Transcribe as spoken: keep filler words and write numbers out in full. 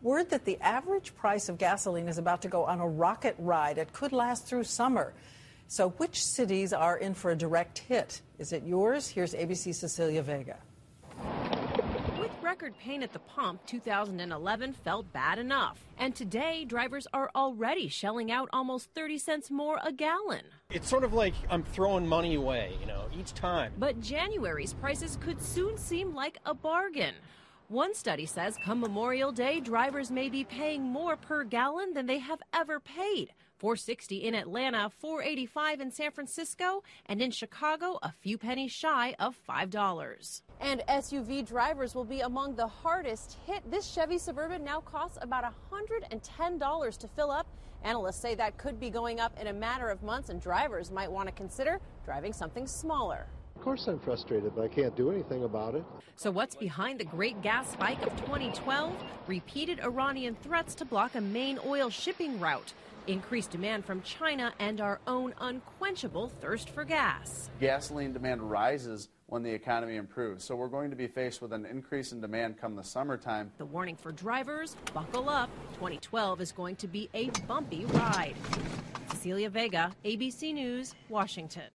Word that the average price of gasoline is about to go on a rocket ride. It could last through summer. So which cities are in for a direct hit? Is it yours? Here's A B C's Cecilia Vega. With record pain at the pump, two thousand eleven felt bad enough. And today, drivers are already shelling out almost thirty cents more a gallon. It's sort of like I'm throwing money away, you know, each time. But January's prices could soon seem like a bargain. One study says come Memorial Day, drivers may be paying more per gallon than they have ever paid. four sixty in Atlanta, four eighty-five in San Francisco, and in Chicago, a few pennies shy of five dollars. And S U V drivers will be among the hardest hit. This Chevy Suburban now costs about one hundred ten dollars to fill up. Analysts say that could be going up in a matter of months, and drivers might want to consider driving something smaller. Of course I'm frustrated, but I can't do anything about it. So what's behind the great gas spike of twenty twelve? Repeated Iranian threats to block a main oil shipping route, increased demand from China, and our own unquenchable thirst for gas. Gasoline demand rises when the economy improves, so we're going to be faced with an increase in demand come the summertime. The warning for drivers, buckle up. twenty twelve is going to be a bumpy ride. Cecilia Vega, A B C News, Washington.